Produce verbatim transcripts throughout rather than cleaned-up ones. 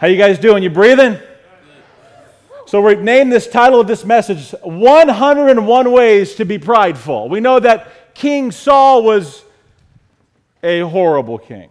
How you guys doing? You breathing? So we've named this title of this message, one hundred one Ways to be Prideful. We know that King Saul was a horrible king.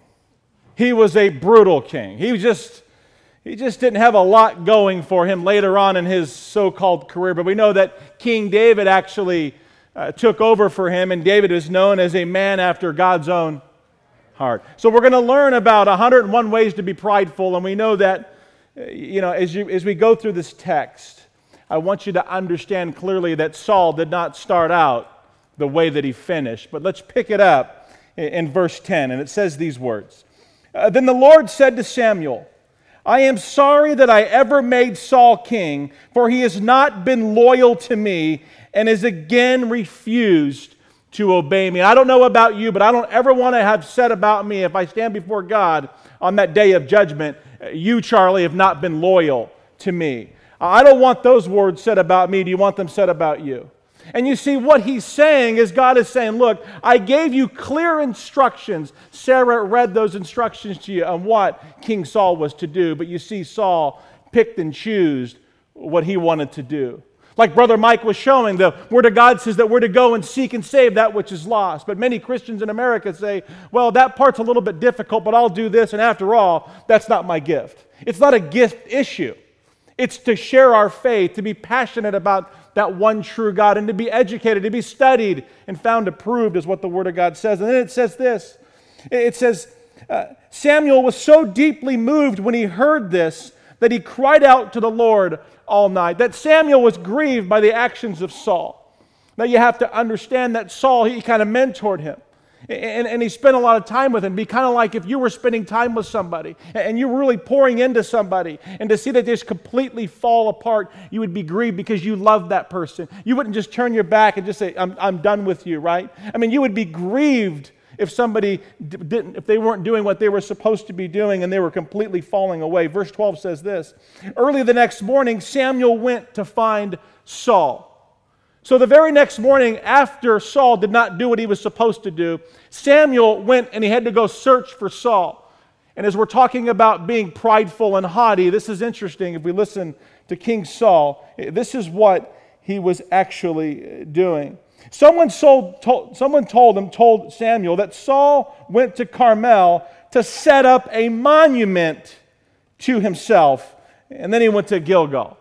He was a brutal king. He just, he just didn't have a lot going for him later on in his so-called career. But we know that King David actually uh, took over for him, and David is known as a man after God's own heart. So we're going to learn about one hundred one ways to be prideful, and we know that, you know, as you as we go through this text, I want you to understand clearly that Saul did not start out the way that he finished. But let's pick it up in, in verse ten, and it says these words. Uh, then the Lord said to Samuel, I am sorry that I ever made Saul king, for he has not been loyal to me and has again refused to obey me. I don't know about you, but I don't ever want to have said about me, if I stand before God on that day of judgment, you, Charlie, have not been loyal to me. I don't want those words said about me. Do you want them said about you? And you see, what he's saying is God is saying, look, I gave you clear instructions. Sarah read those instructions to you on what King Saul was to do. But you see, Saul picked and chose what he wanted to do. Like Brother Mike was showing, the Word of God says that we're to go and seek and save that which is lost. But many Christians in America say, well, that part's a little bit difficult, but I'll do this, and after all, that's not my gift. It's not a gift issue. It's to share our faith, to be passionate about that one true God, and to be educated, to be studied, and found approved is what the Word of God says. And then it says this. It says, uh, Samuel was so deeply moved when he heard this that he cried out to the Lord all night. That Samuel was grieved by the actions of Saul. Now you have to understand that Saul, he kind of mentored him. And, and he spent a lot of time with him. Be kind of like if you were spending time with somebody and you were really pouring into somebody, and to see that they just completely fall apart, you would be grieved because you loved that person. You wouldn't just turn your back and just say, I'm, I'm done with you, right? I mean, you would be grieved if somebody didn't, if they weren't doing what they were supposed to be doing and they were completely falling away. Verse twelve says this, early the next morning, Samuel went to find Saul. So the very next morning, after Saul did not do what he was supposed to do, Samuel went and he had to go search for Saul. And as we're talking about being prideful and haughty, this is interesting. If we listen to King Saul, this is what he was actually doing. Someone, sold, told, someone told him, told Samuel that Saul went to Carmel to set up a monument to himself, and then he went to Gilgal.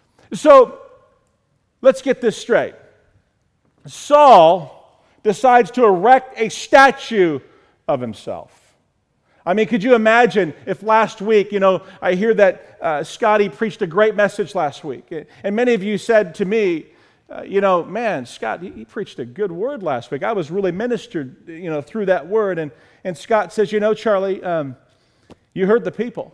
So let's get this straight. Saul decides to erect a statue of himself. I mean, could you imagine if last week, you know, I hear that uh, Scotty preached a great message last week, and many of you said to me, Uh, you know, man, Scott, he, he preached a good word last week. I was really ministered, you know, through that word. And, and Scott says, you know, Charlie, um, you heard the people.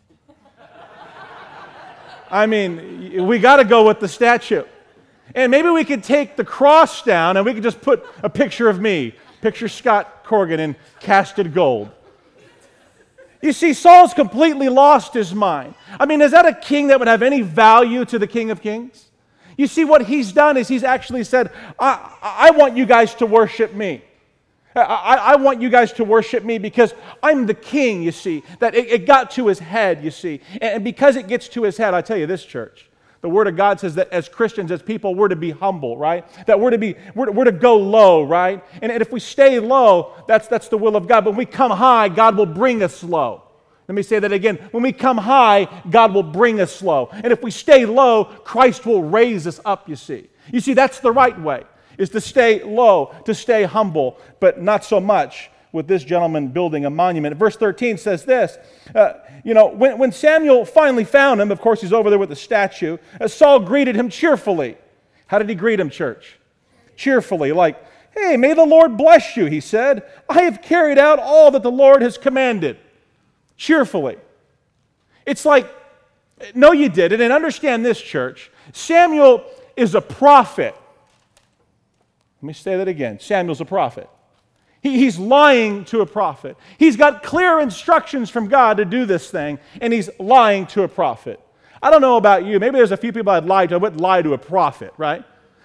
I mean, we got to go with the statue. And maybe we could take the cross down and we could just put a picture of me, picture Scott Corrigan in casted gold. You see, Saul's completely lost his mind. I mean, is that a king that would have any value to the King of Kings? You see, what he's done is he's actually said, I, I want you guys to worship me. I, I want you guys to worship me because I'm the king, you see. That it, it got to his head, you see. And because it gets to his head, I tell you this, church, the Word of God says that as Christians, as people, we're to be humble, right? That we're to be, we're, we're to go low, right? And, and if we stay low, that's, that's the will of God. But when we come high, God will bring us low. Let me say that again. When we come high, God will bring us low. And if we stay low, Christ will raise us up, you see. You see, that's the right way, is to stay low, to stay humble, but not so much with this gentleman building a monument. Verse thirteen says this, uh, you know, when, when Samuel finally found him, of course he's over there with the statue, uh, Saul greeted him cheerfully. How did he greet him, church? Cheerfully, like, hey, may the Lord bless you, he said. I have carried out all that the Lord has commanded. Cheerfully. It's like, no, you didn't. And understand this, church. Samuel is a prophet. Let me say that again. Samuel's a prophet. He, he's lying to a prophet. He's got clear instructions from God to do this thing, and he's lying to a prophet. I don't know about you. Maybe there's a few people I'd lie to. I wouldn't lie to a prophet, right?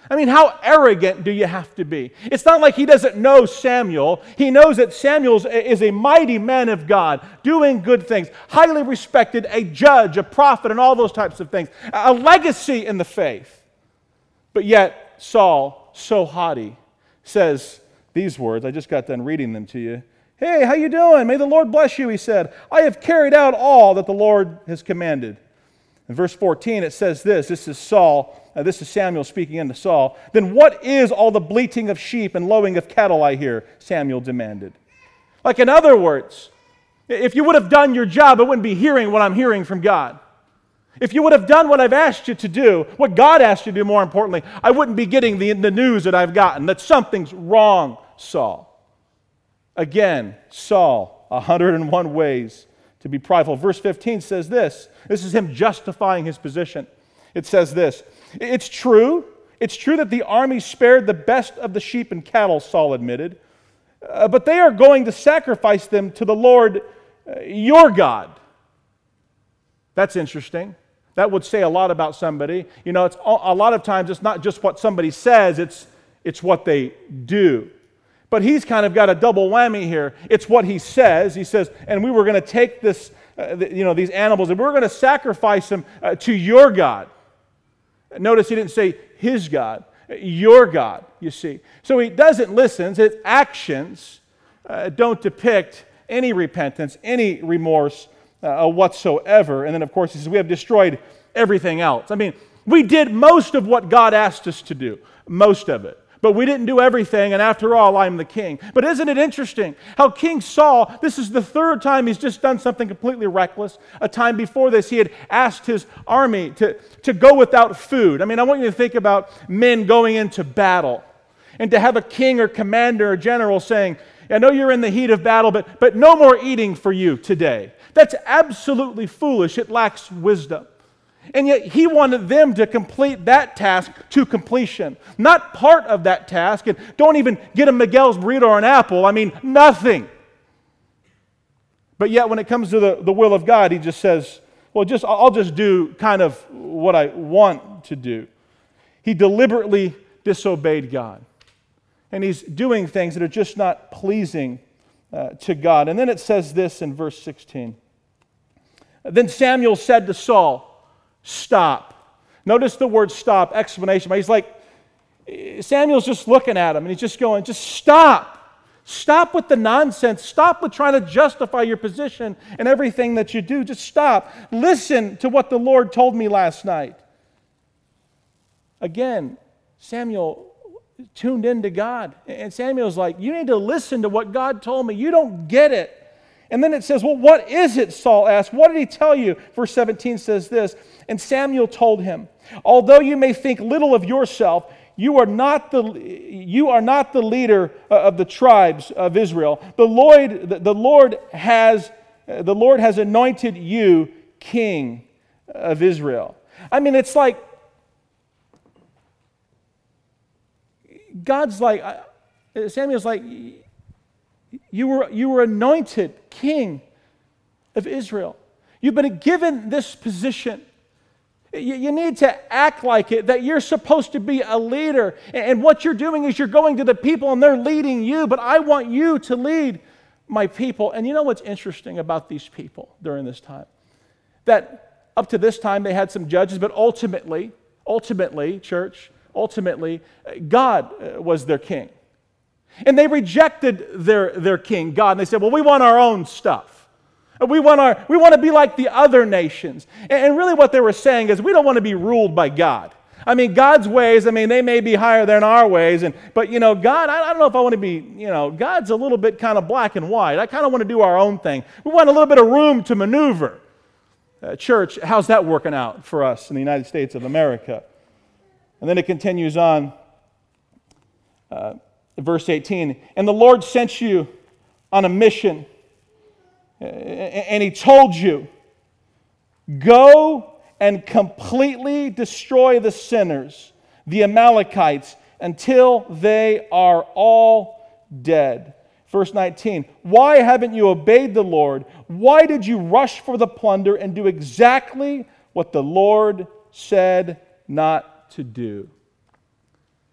I mean, how arrogant do you have to be? It's not like he doesn't know Samuel. He knows that Samuel is a mighty man of God, doing good things, highly respected, a judge, a prophet, and all those types of things, a legacy in the faith. But yet, Saul, so haughty, says these words. I just got done reading them to you. Hey, how you doing? May the Lord bless you, he said. I have carried out all that the Lord has commanded. In verse fourteen, it says this. This is Saul. Uh, this is Samuel speaking into Saul. Then what is all the bleating of sheep and lowing of cattle I hear? Samuel demanded. Like in other words, if you would have done your job, I wouldn't be hearing what I'm hearing from God. If you would have done what I've asked you to do, what God asked you to do more importantly, I wouldn't be getting the, the news that I've gotten, that something's wrong, Saul. Again, Saul, one hundred one ways to be prideful. Verse fifteen says this. This is him justifying his position. It says this. It's true. It's true that the army spared the best of the sheep and cattle, Saul admitted. Uh, but they are going to sacrifice them to the Lord, uh, your God. That's interesting. That would say a lot about somebody. You know, it's a lot of times it's not just what somebody says, it's, it's what they do. But he's kind of got a double whammy here. It's what he says. He says, and we were going to take this, uh, the, you know, these animals, and we we're going to sacrifice them uh, to your God. Notice he didn't say his God, your God, you see. So he doesn't listen. His actions uh, don't depict any repentance, any remorse uh, whatsoever. And then, of course, he says, we have destroyed everything else. I mean, we did most of what God asked us to do, most of it. But we didn't do everything, and after all, I'm the king. But isn't it interesting how King Saul, this is the third time he's just done something completely reckless. A time before this, he had asked his army to, to go without food. I mean, I want you to think about men going into battle, and to have a king or commander or general saying, I know you're in the heat of battle, but, but no more eating for you today. That's absolutely foolish. It lacks wisdom. And yet he wanted them to complete that task to completion. Not part of that task. And don't even get a Miguel's burrito or an apple. I mean, nothing. But yet when it comes to the, the will of God, he just says, well, just I'll just do kind of what I want to do. He deliberately disobeyed God. And he's doing things that are just not pleasing uh, to God. And then it says this in verse sixteen. Then Samuel said to Saul, stop. Notice the word stop, explanation. He's like, Samuel's just looking at him and he's just going, just stop. Stop with the nonsense. Stop with trying to justify your position and everything that you do. Just stop. Listen to what the Lord told me last night. Again, Samuel tuned into God. And Samuel's like, you need to listen to what God told me. You don't get it. And then it says, well, what is it, Saul asked. What did he tell you? Verse seventeen says this, and Samuel told him, although you may think little of yourself, you are not the, you are not the leader of the tribes of Israel. The Lord, the Lord has, the Lord has anointed you king of Israel. I mean, it's like, God's like, Samuel's like, You were, you were anointed king of Israel. You've been given this position. You, you need to act like it, that you're supposed to be a leader. And, and what you're doing is you're going to the people and they're leading you, but I want you to lead my people. And you know what's interesting about these people during this time? That up to this time they had some judges, but ultimately, ultimately, church, ultimately, God was their king. And they rejected their, their king, God, and they said, well, we want our own stuff. We want, our, we want to be like the other nations. And, and really what they were saying is we don't want to be ruled by God. I mean, God's ways, I mean, they may be higher than our ways, and but, you know, God, I, I don't know if I want to be, you know, God's a little bit kind of black and white. I kind of want to do our own thing. We want a little bit of room to maneuver. Uh, church, how's that working out for us in the United States of America? And then it continues on. Uh, Verse eighteen, and the Lord sent you on a mission, and He told you, go and completely destroy the sinners, the Amalekites, until they are all dead. Verse nineteen, why haven't you obeyed the Lord? Why did you rush for the plunder and do exactly what the Lord said not to do?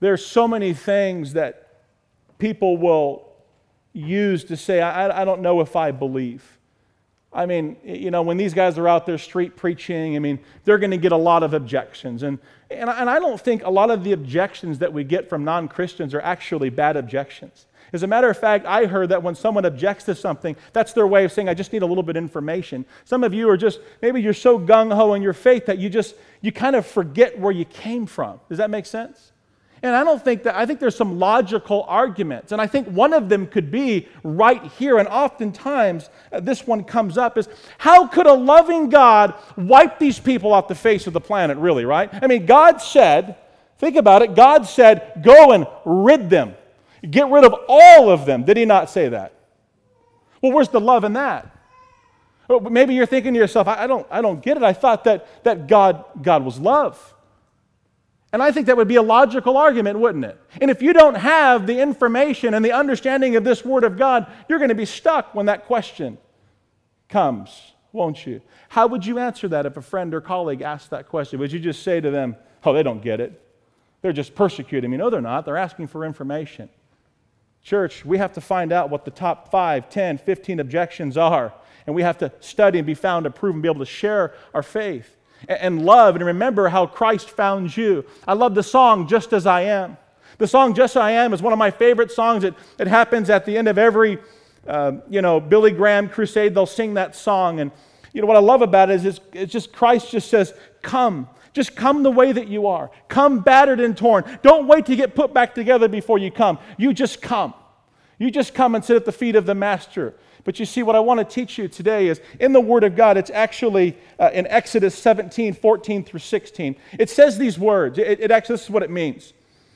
There's so many things that people will use to say, I, I don't know if I believe. I mean, you know, when these guys are out there street preaching, I mean, they're going to get a lot of objections. And, and, and I don't think a lot of the objections that we get from non-Christians are actually bad objections. As a matter of fact, I heard that when someone objects to something, that's their way of saying, I just need a little bit of information. Some of you are just, maybe you're so gung-ho in your faith that you just, you kind of forget where you came from. Does that make sense? And I don't think that, I think there's some logical arguments. And I think one of them could be right here. And oftentimes, uh, this one comes up is, how could a loving God wipe these people off the face of the planet, really, right? I mean, God said, think about it, God said, go and rid them. Get rid of all of them. Did he not say that? Well, where's the love in that? Well, maybe you're thinking to yourself, I, I don't, I don't get it. I thought that, that God, God was love. And I think that would be a logical argument, wouldn't it? And if you don't have the information and the understanding of this Word of God, you're going to be stuck when that question comes, won't you? How would you answer that if a friend or colleague asked that question? Would you just say to them, oh, they don't get it. They're just persecuting me. No, they're not. They're asking for information. Church, we have to find out what the top five, ten, fifteen objections are. And we have to study and be found approved and be able to share our faith and love and remember how Christ found you. I love the song, Just As I Am. The song, Just As I Am, is one of my favorite songs. It, it happens at the end of every, uh, you know, Billy Graham crusade. They'll sing that song. And, you know, what I love about it is it's, it's just Christ just says, come. Just come the way that you are. Come battered and torn. Don't wait to get put back together before you come. You just come. You just come and sit at the feet of the Master. But you see, what I want to teach you today is in the Word of God, it's actually uh, in Exodus seventeen, fourteen through sixteen. It says these words. It, it actually, this is what it means.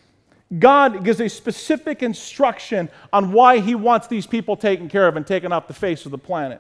God gives a specific instruction on why He wants these people taken care of and taken off the face of the planet.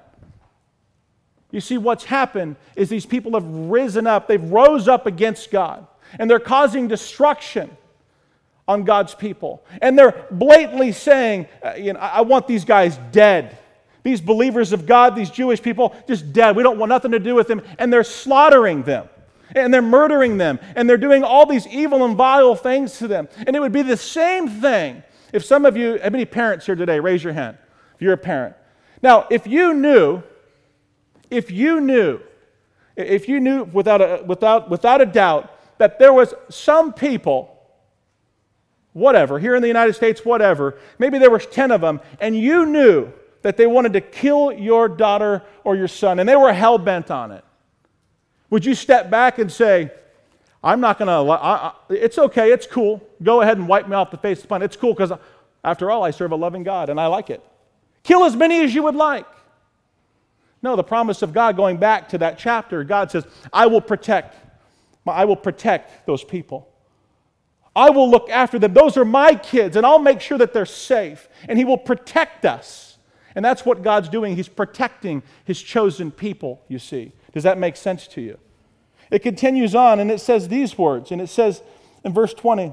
You see, what's happened is these people have risen up. They've rose up against God. And they're causing destruction on God's people. And they're blatantly saying, uh, you know, I, I want these guys dead. These believers of God, these Jewish people, just dead. We don't want nothing to do with them. And they're slaughtering them. And they're murdering them. And they're doing all these evil and vile things to them. And it would be the same thing if some of you, how many parents here today? Raise your hand if you're a parent. Now, if you knew, if you knew, if you knew without a, without, without a doubt that there was some people, whatever, here in the United States, whatever, maybe there were ten of them, and you knew that they wanted to kill your daughter or your son, and they were hell-bent on it, would you step back and say, I'm not going to, it's okay, it's cool, go ahead and wipe me off the face of the planet, it's cool because after all, I serve a loving God and I like it. Kill as many as you would like. No, the promise of God, going back to that chapter, God says, I will protect, I will protect those people. I will look after them. Those are my kids, and I'll make sure that they're safe, and He will protect us. And that's what God's doing. He's protecting His chosen people, you see. Does that make sense to you? It continues on, and it says these words, and it says in verse twenty,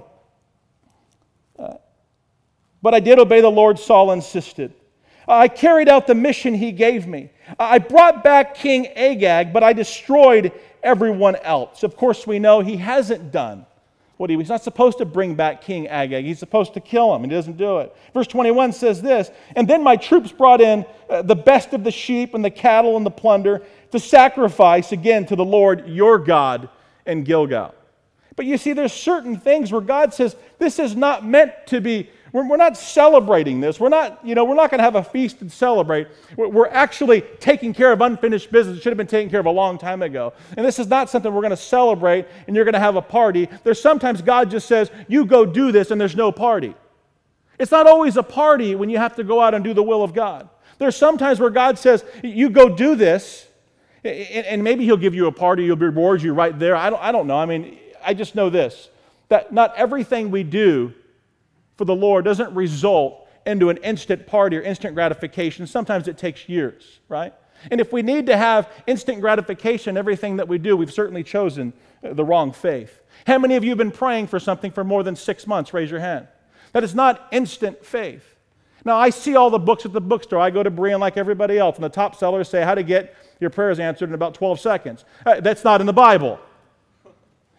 uh, but I did obey the Lord, Saul insisted. I carried out the mission he gave me. I brought back King Agag, but I destroyed everyone else. Of course, we know he hasn't done what he was. He's not supposed to bring back King Agag. He's supposed to kill him, and he doesn't do it. Verse twenty-one says this, and then my troops brought in uh, the best of the sheep and the cattle and the plunder to sacrifice again to the Lord your God in Gilgal. But you see, there's certain things where God says, this is not meant to be, we're, we're not celebrating this. We're not, you know, we're not going to have a feast and celebrate. We're, we're actually taking care of unfinished business. It should have been taken care of a long time ago. And this is not something we're going to celebrate and you're going to have a party. There's sometimes God just says, you go do this and there's no party. It's not always a party when you have to go out and do the will of God. There's sometimes where God says, you go do this, and maybe He'll give you a party, He'll reward you right there. I don't, I don't know. I mean, I just know this, that not everything we do for the Lord doesn't result into an instant party or instant gratification. Sometimes it takes years, right? And if we need to have instant gratification in everything that we do, we've certainly chosen the wrong faith. How many of you have been praying for something for more than six months? Raise your hand. That is not instant faith. Now, I see all the books at the bookstore. I go to Berean like everybody else, and the top sellers say how to get your prayers answered in about twelve seconds. Uh, that's not in the Bible.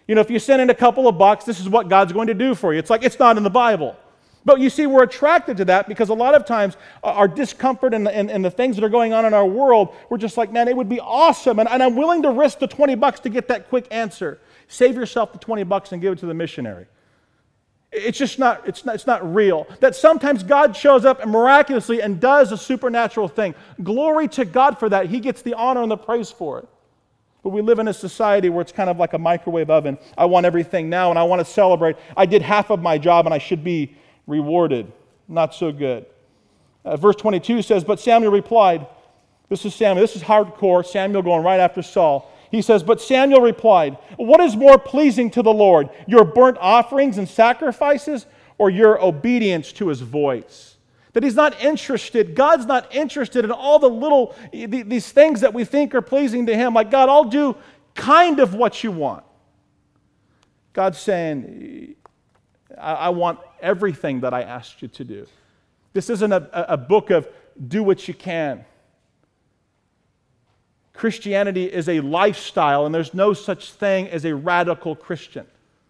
You know, if you send in a couple of bucks, this is what God's going to do for you. It's like, it's not in the Bible. But you see, we're attracted to that because a lot of times our discomfort and the, and, and the things that are going on in our world, we're just like, man, it would be awesome. And, and I'm willing to risk the twenty bucks to get that quick answer. Save yourself the twenty bucks and give it to the missionary. It's just not, it's not, it's not real. That sometimes God shows up and miraculously and does a supernatural thing. Glory to God for that. He gets the honor and the praise for it. But we live in a society where it's kind of like a microwave oven. I want everything now and I want to celebrate. I did half of my job and I should be rewarded. Not so good. Uh, verse twenty-two says, but Samuel replied, this is Samuel, this is hardcore, Samuel going right after Saul. He says, but Samuel replied, what is more pleasing to the Lord, your burnt offerings and sacrifices, or your obedience to his voice? That he's not interested, God's not interested in all the little, these things that we think are pleasing to him. Like, God, I'll do kind of what you want. God's saying, I, I want everything that I asked you to do. This isn't a, a book of do what you can. Christianity is a lifestyle, and there's no such thing as a radical Christian.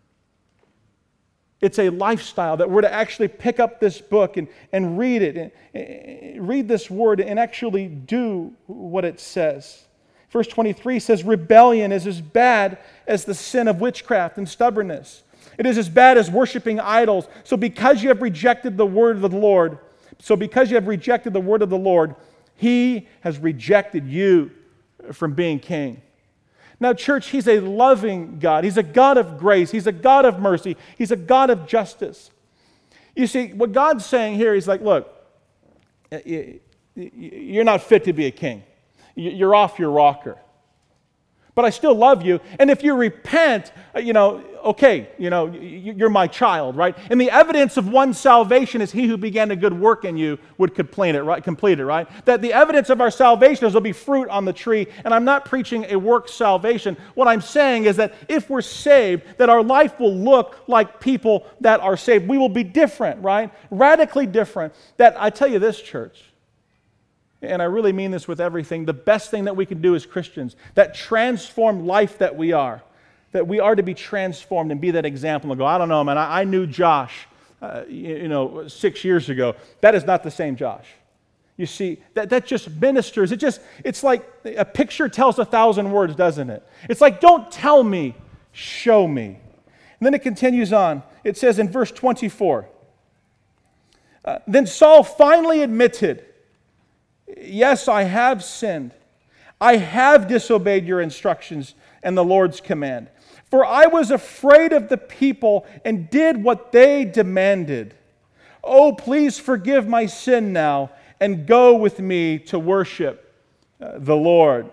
It's a lifestyle that we're to actually pick up this book and, and read it, and, and read this word and actually do what it says. Verse twenty-three says, rebellion is as bad as the sin of witchcraft and stubbornness. It is as bad as worshiping idols. So because you have rejected the word of the Lord, so because you have rejected the word of the Lord, he has rejected you from being king. Now, church, he's a loving God. He's a God of grace. He's a God of mercy. He's a God of justice. You see, what God's saying here, he's like, look, you're not fit to be a king. You're off your rocker. But I still love you. And if you repent, you know, okay, you know, you're my child, right? And the evidence of one's salvation is he who began a good work in you would complete it, right? Complete it, right? That the evidence of our salvation is there'll be fruit on the tree. And I'm not preaching a work salvation. What I'm saying is that if we're saved, that our life will look like people that are saved. We will be different, right? Radically different. That I tell you this, church, and I really mean this with everything, the best thing that we can do as Christians, that transformed life that we are, that we are to be transformed and be that example and go, I don't know, man, I, I knew Josh, uh, you, you know, six years ago. That is not the same Josh. You see, that, that just ministers. It just, it's like a picture tells a thousand words, doesn't it? It's like, don't tell me, show me. And then it continues on. It says in verse twenty-four, uh, then Saul finally admitted, yes, I have sinned. I have disobeyed your instructions and the Lord's command. For I was afraid of the people and did what they demanded. Oh, please forgive my sin now and go with me to worship uh, the Lord.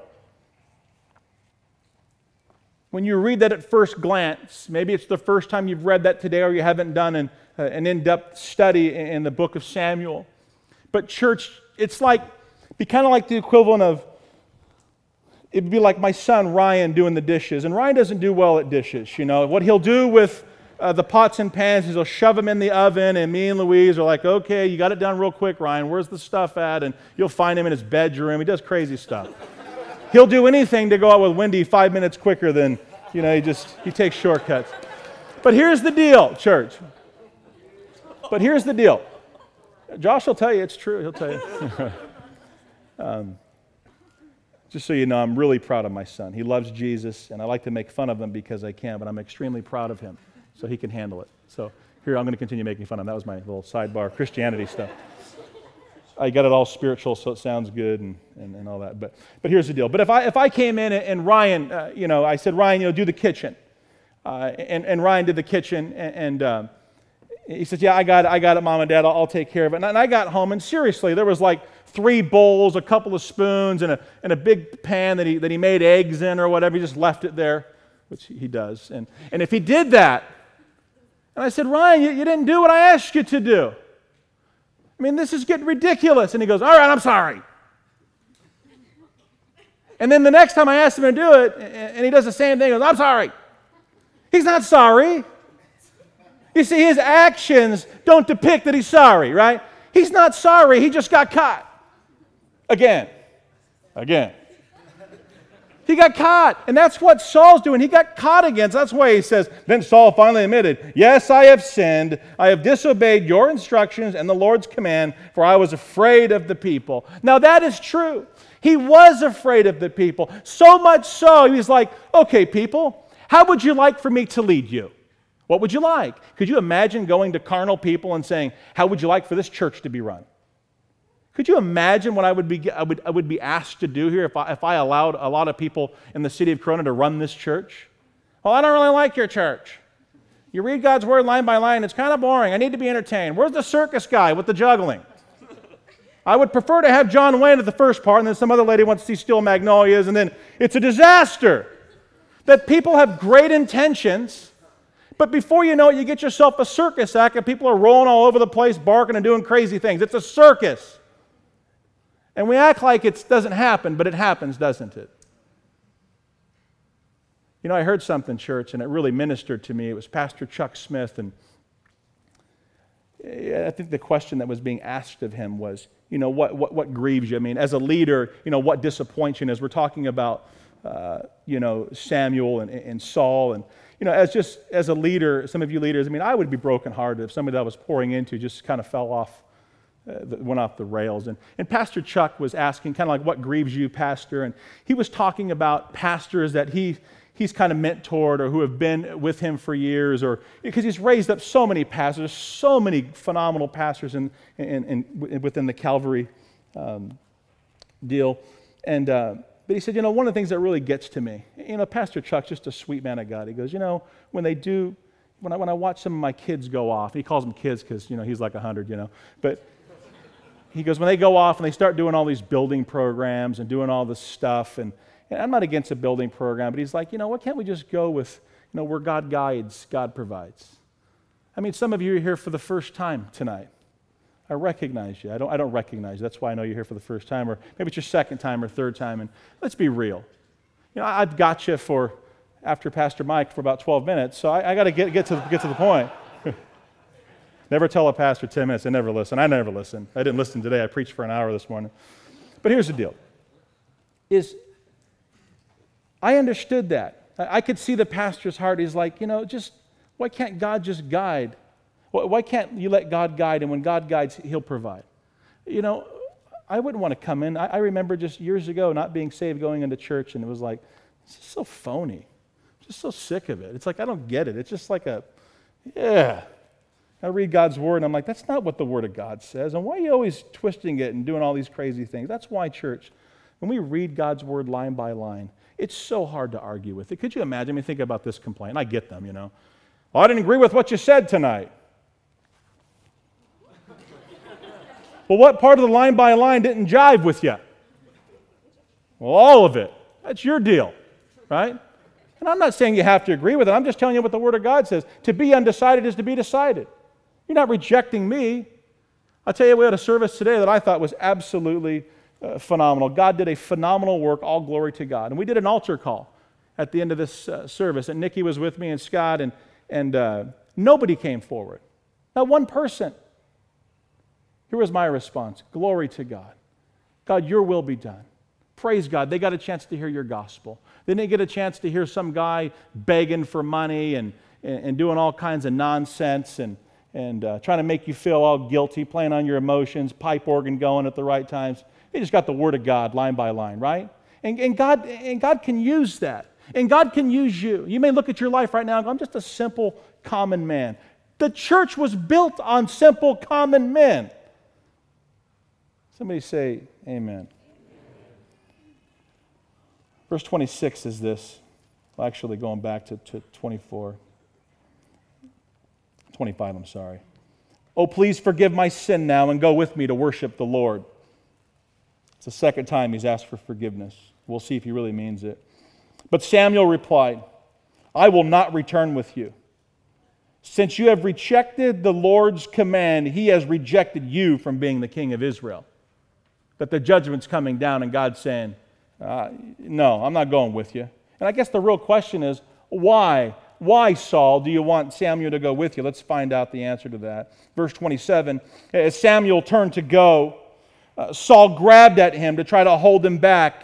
When you read that at first glance, maybe it's the first time you've read that today or you haven't done an, uh, an in-depth study in the book of Samuel. But church, it's like, be kind of like the equivalent of, it'd be like my son Ryan doing the dishes. And Ryan doesn't do well at dishes, you know. What he'll do with uh, the pots and pans is he'll shove them in the oven, and me and Louise are like, okay, you got it done real quick, Ryan. Where's the stuff at? And you'll find him in his bedroom. He does crazy stuff. He'll do anything to go out with Wendy five minutes quicker than, you know, he just, he takes shortcuts. But here's the deal, church. But here's the deal. Josh will tell you it's true. He'll tell you. um, just so you know, I'm really proud of my son. He loves Jesus, and I like to make fun of him because I can, but I'm extremely proud of him, so he can handle it. So here, I'm going to continue making fun of him. That was my little sidebar Christianity stuff. I got it all spiritual, so it sounds good and, and, and all that. But but here's the deal. But if I if I came in and, and Ryan, uh, you know, I said, Ryan, you know, do the kitchen, uh, and and Ryan did the kitchen, and, and um, he says, yeah, I got it, I got it, Mom and Dad, I'll, I'll take care of it. And I got home, and seriously, there was like three bowls, a couple of spoons, and a and a big pan that he that he made eggs in or whatever. He just left it there, which he does. And and if he did that, and I said, Ryan, you, you didn't do what I asked you to do. I mean, this is getting ridiculous. And he goes, all right, I'm sorry. And then the next time I asked him to do it, and he does the same thing, he goes, I'm sorry. He's not sorry. You see, his actions don't depict that he's sorry, right? He's not sorry. He just got caught. Again. Again. He got caught. And that's what Saul's doing. He got caught again. So that's why he says, then Saul finally admitted, yes, I have sinned. I have disobeyed your instructions and the Lord's command, for I was afraid of the people. Now that is true. He was afraid of the people. So much so, he was like, okay, people, how would you like for me to lead you? What would you like? Could you imagine going to carnal people and saying, how would you like for this church to be run? Could you imagine what I would be, I would, I would be asked to do here if I, if I allowed a lot of people in the city of Corona to run this church? Well, I don't really like your church. You read God's word line by line, it's kind of boring. I need to be entertained. Where's the circus guy with the juggling? I would prefer to have John Wayne at the first part, and then some other lady wants to see Steel Magnolias, and then it's a disaster. That people have great intentions, but before you know it, you get yourself a circus act, and people are rolling all over the place, barking and doing crazy things. It's a circus. And we act like it doesn't happen, but it happens, doesn't it? You know, I heard something, church, and it really ministered to me. It was Pastor Chuck Smith, and I think the question that was being asked of him was, you know, what, what, what grieves you? I mean, as a leader, you know, what disappoints you? And as we're talking about, uh, you know, Samuel and, and Saul, and, you know, as just as a leader, some of you leaders, I mean, I would be brokenhearted if somebody that I was pouring into just kind of fell off, uh, went off the rails. And, and Pastor Chuck was asking kind of like, what grieves you, Pastor? And he was talking about pastors that he he's kind of mentored or who have been with him for years, or because he's raised up so many pastors, so many phenomenal pastors in, in, in within the Calvary um, deal. And uh, but he said, you know, one of the things that really gets to me, you know, Pastor Chuck's just a sweet man of God. He goes, you know, when they do, when I when I watch some of my kids go off, he calls them kids because, you know, he's like a hundred, you know, but he goes, when they go off and they start doing all these building programs and doing all this stuff, and And I'm not against a building program, but he's like, you know, what can't we just go with, you know, where God guides, God provides? I mean, some of you are here for the first time tonight. I recognize you. I don't, I don't recognize you. That's why I know you're here for the first time, or maybe it's your second time or third time. And let's be real. You know, I've got you for, after Pastor Mike, for about twelve minutes, so I, I got to get get to get to the point. Never tell a pastor ten minutes. They never listen. I never listen. I didn't listen today. I preached for an hour this morning. But here's the deal. Is I understood that. I could see the pastor's heart. He's like, you know, just, why can't God just guide? Why can't you let God guide? And when God guides, He'll provide. You know, I wouldn't want to come in. I, I remember just years ago not being saved, going into church, and it was like, this is so phony. I'm just so sick of it. It's like, I don't get it. It's just like a, yeah. I read God's Word, and I'm like, that's not what the Word of God says. And why are you always twisting it and doing all these crazy things? That's why, church, when we read God's Word line by line, it's so hard to argue with it. Could you imagine? I mean, think about this complaint. I get them, you know. Well, I didn't agree with what you said tonight. Well, what part of the line by line didn't jive with you? Well, all of it. That's your deal, right? And I'm not saying you have to agree with it. I'm just telling you what the Word of God says. To be undecided is to be decided. You're not rejecting me. I'll tell you, we had a service today that I thought was absolutely Uh, phenomenal. God did a phenomenal work, all glory to God. And we did an altar call at the end of this uh, service, and Nikki was with me and Scott, and, and uh, nobody came forward. Not one person. Here was my response. Glory to God. God, your will be done. Praise God. They got a chance to hear your gospel. They didn't get a chance to hear some guy begging for money and, and, and doing all kinds of nonsense and, and uh, trying to make you feel all guilty, playing on your emotions, pipe organ going at the right times. They just got the Word of God line by line, right? And, and, God, and God can use that. And God can use you. You may look at your life right now and go, I'm just a simple, common man. The church was built on simple, common men. Somebody say, amen. Verse twenty-six is this. Well, actually, going back to, to twenty-four. twenty-five, I'm sorry. Oh, please forgive my sin now and go with me to worship the Lord. It's the second time he's asked for forgiveness. We'll see if he really means it. But Samuel replied, I will not return with you. Since you have rejected the Lord's command, He has rejected you from being the king of Israel. That the judgment's coming down and God's saying, uh, no, I'm not going with you. And I guess the real question is, why? Why, Saul, do you want Samuel to go with you? Let's find out the answer to that. Verse twenty-seven, as Samuel turned to go, Uh, Saul grabbed at him to try to hold him back,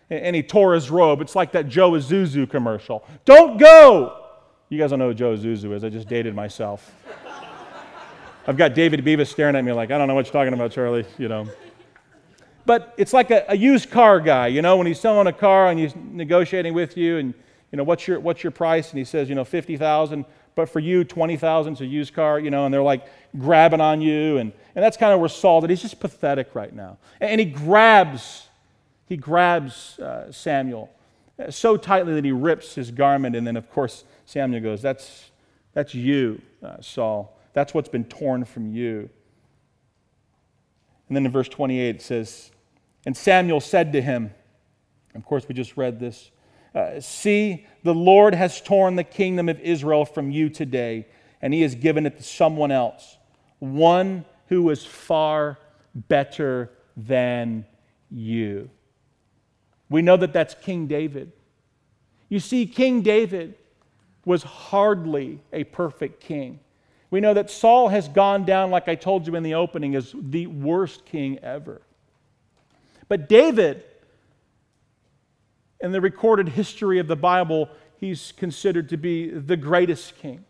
and he tore his robe. It's like that Joe Isuzu commercial. Don't go! You guys don't know who Joe Isuzu is. I just dated myself. I've got David Beavis staring at me like, I don't know what you're talking about, Charlie, you know. But it's like a, a used car guy, you know, when he's selling a car and he's negotiating with you and, you know, what's your what's your price? And he says, you know, fifty thousand dollars, but for you, twenty thousand dollars is a used car, you know, and they're like grabbing on you. And, and that's kind of where Saul did. He's just pathetic right now. And, and he grabs, he grabs uh, Samuel so tightly that he rips his garment. And then, of course, Samuel goes, that's, that's you, uh, Saul. That's what's been torn from you. And then in verse twenty-eight it says, and Samuel said to him, of course we just read this, uh, see, the Lord has torn the kingdom of Israel from you today, and he has given it to someone else, one who is far better than you. We know that that's King David. You see, King David was hardly a perfect king. We know that Saul has gone down, like I told you in the opening, as the worst king ever. But David, in the recorded history of the Bible, he's considered to be the greatest king.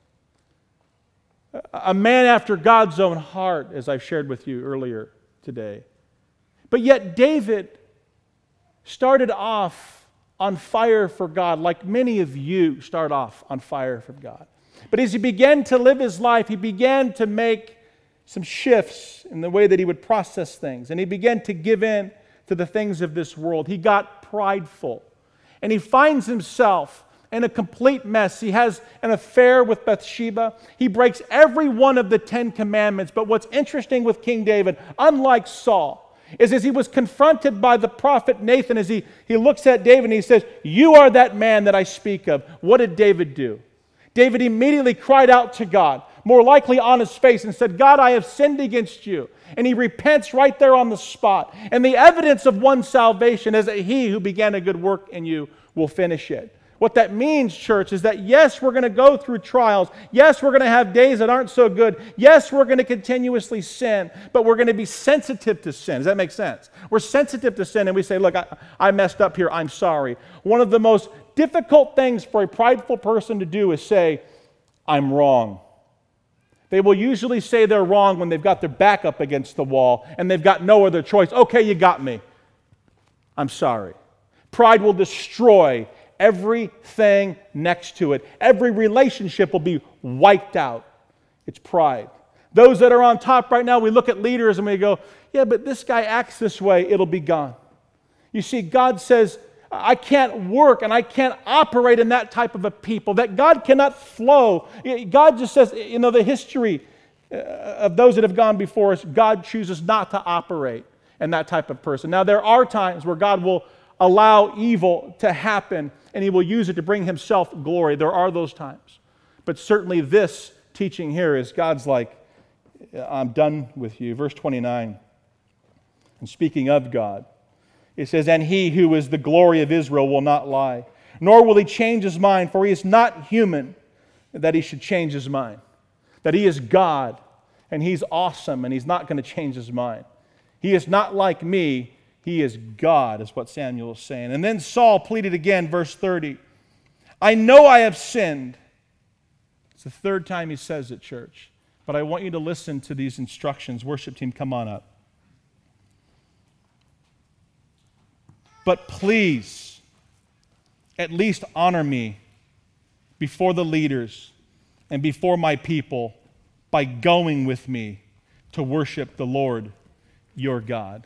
A man after God's own heart, as I've shared with you earlier today. But yet David started off on fire for God, like many of you start off on fire for God. But as he began to live his life, he began to make some shifts in the way that he would process things. And he began to give in to the things of this world. He got prideful. And he finds himself in a complete mess. He has an affair with Bathsheba. He breaks every one of the Ten Commandments. But what's interesting with King David, unlike Saul, is as he was confronted by the prophet Nathan, as he, he looks at David and he says, you are that man that I speak of. What did David do? David immediately cried out to God, more likely on his face, and said, God, I have sinned against you. And he repents right there on the spot. And the evidence of one's salvation is that he who began a good work in you will finish it. What that means, church, is that yes, we're going to go through trials. Yes, we're going to have days that aren't so good. Yes, we're going to continuously sin, but we're going to be sensitive to sin. Does that make sense? We're sensitive to sin, and we say, look, I, I messed up here. I'm sorry. One of the most difficult things for a prideful person to do is say, I'm wrong. They will usually say they're wrong when they've got their back up against the wall and they've got no other choice. Okay, you got me. I'm sorry. Pride will destroy everything next to it. Every relationship will be wiped out. It's pride. Those that are on top right now, we look at leaders and we go, yeah, but this guy acts this way, it'll be gone. You see, God says, I can't work and I can't operate in that type of a people, that God cannot flow. God just says, you know, the history of those that have gone before us, God chooses not to operate in that type of person. Now, there are times where God will allow evil to happen and he will use it to bring himself glory. There are those times. But certainly this teaching here is God's like, I'm done with you. Verse twenty-nine, and speaking of God, it says, and he who is the glory of Israel will not lie, nor will he change his mind, for he is not human that he should change his mind. That he is God, and he's awesome, and he's not going to change his mind. He is not like me, he is God, is what Samuel is saying. And then Saul pleaded again, verse thirty, I know I have sinned. It's the third time he says it, church. But I want you to listen to these instructions. Worship team, come on up. But please, at least honor me before the leaders and before my people by going with me to worship the Lord your God.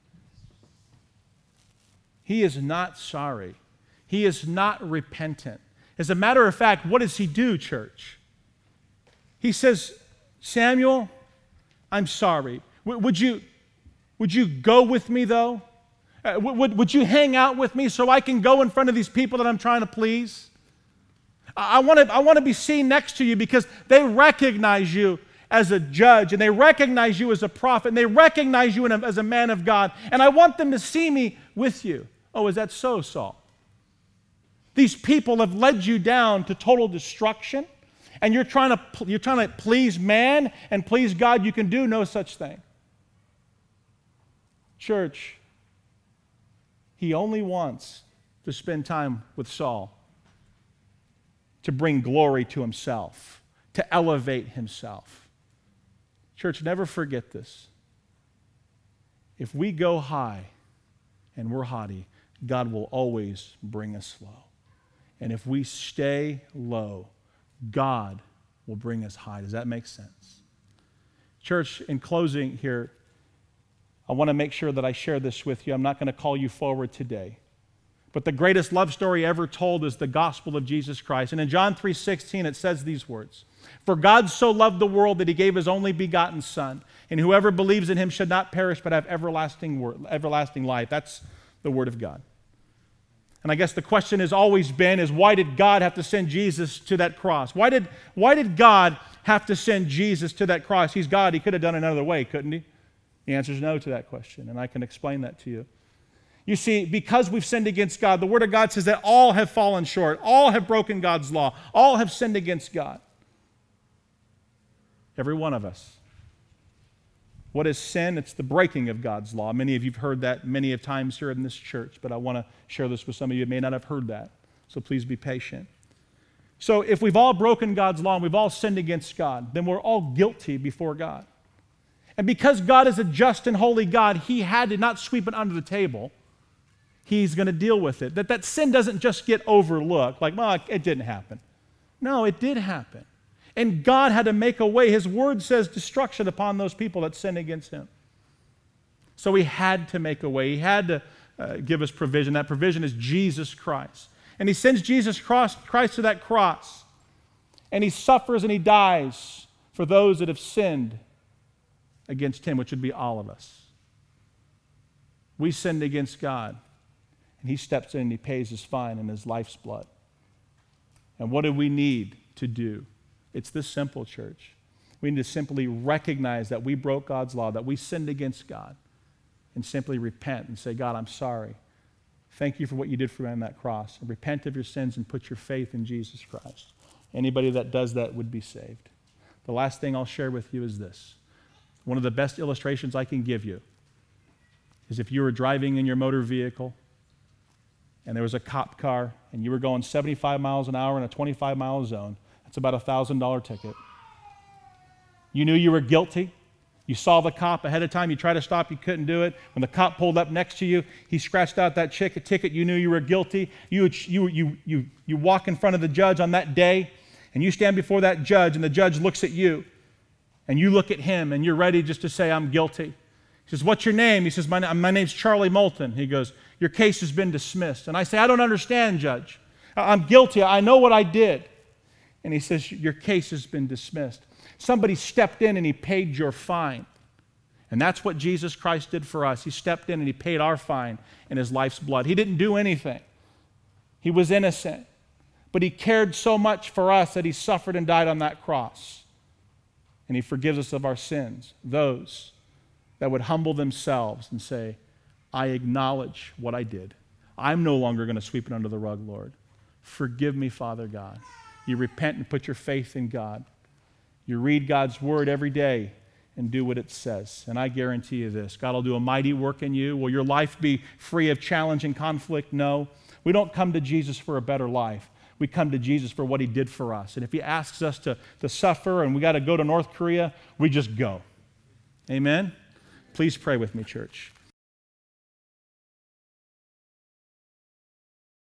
He is not sorry. He is not repentant. As a matter of fact, what does he do, church? He says, Samuel, I'm sorry. W- would you, would you go with me, though? Uh, would, would you hang out with me so I can go in front of these people that I'm trying to please? I, I want to I want to be seen next to you because they recognize you as a judge, and they recognize you as a prophet, and they recognize you as a man of God, and I want them to see me with you. Oh, is that so, Saul? These people have led you down to total destruction, and you're trying to you're trying to please man and please God. You can do no such thing. Church, He only wants to spend time with Saul to bring glory to himself, to elevate himself. Church, never forget this. If we go high and we're haughty, God will always bring us low. And if we stay low, God will bring us high. Does that make sense? Church, in closing here, I want to make sure that I share this with you. I'm not going to call you forward today. But the greatest love story ever told is the gospel of Jesus Christ. And in John three sixteen, it says these words, "For God so loved the world that he gave his only begotten Son, and whoever believes in him should not perish but have everlasting word, everlasting life." That's the Word of God. And I guess the question has always been is, why did God have to send Jesus to that cross? Why did, why did God have to send Jesus to that cross? He's God. He could have done it another way, couldn't he? The answer is no to that question, and I can explain that to you. You see, because we've sinned against God, the Word of God says that all have fallen short. All have broken God's law. All have sinned against God. Every one of us. What is sin? It's the breaking of God's law. Many of you have heard that many of times here in this church, but I want to share this with some of you who may not have heard that. So please be patient. So if we've all broken God's law and we've all sinned against God, then we're all guilty before God. And because God is a just and holy God, he had to not sweep it under the table. He's going to deal with it. That that sin doesn't just get overlooked, like, well, it didn't happen. No, it did happen. And God had to make a way. His word says destruction upon those people that sin against him. So he had to make a way. He had to uh, give us provision. That provision is Jesus Christ. And he sends Jesus Christ to that cross. And he suffers and he dies for those that have sinned against him, which would be all of us. We sinned against God. And he steps in and he pays his fine in his life's blood. And what do we need to do? It's this simple, church. We need to simply recognize that we broke God's law, that we sinned against God, and simply repent and say, God, I'm sorry. Thank you for what you did for me on that cross. And repent of your sins and put your faith in Jesus Christ. Anybody that does that would be saved. The last thing I'll share with you is this. One of the best illustrations I can give you is if you were driving in your motor vehicle and there was a cop car and you were going seventy-five miles an hour in a twenty-five mile zone. It's about a one thousand dollars ticket. You knew you were guilty. You saw the cop ahead of time. You tried to stop. You couldn't do it. When the cop pulled up next to you, he scratched out that ticket. You knew you were guilty. You, you, you, you, you walk in front of the judge on that day, and you stand before that judge, and the judge looks at you, and you look at him, and you're ready just to say, I'm guilty. He says, what's your name? He says, my, my name's Charlie Moulton. He goes, your case has been dismissed. And I say, I don't understand, Judge. I'm guilty. I know what I did. And he says, your case has been dismissed. Somebody stepped in and he paid your fine. And that's what Jesus Christ did for us. He stepped in and he paid our fine in his life's blood. He didn't do anything. He was innocent. But he cared so much for us that he suffered and died on that cross. And he forgives us of our sins. Those that would humble themselves and say, I acknowledge what I did. I'm no longer going to sweep it under the rug, Lord. Forgive me, Father God. You repent and put your faith in God. You read God's word every day and do what it says. And I guarantee you this, God will do a mighty work in you. Will your life be free of challenge and conflict? No. We don't come to Jesus for a better life. We come to Jesus for what he did for us. And if he asks us to, to suffer and we got to go to North Korea, we just go. Amen? Please pray with me, church.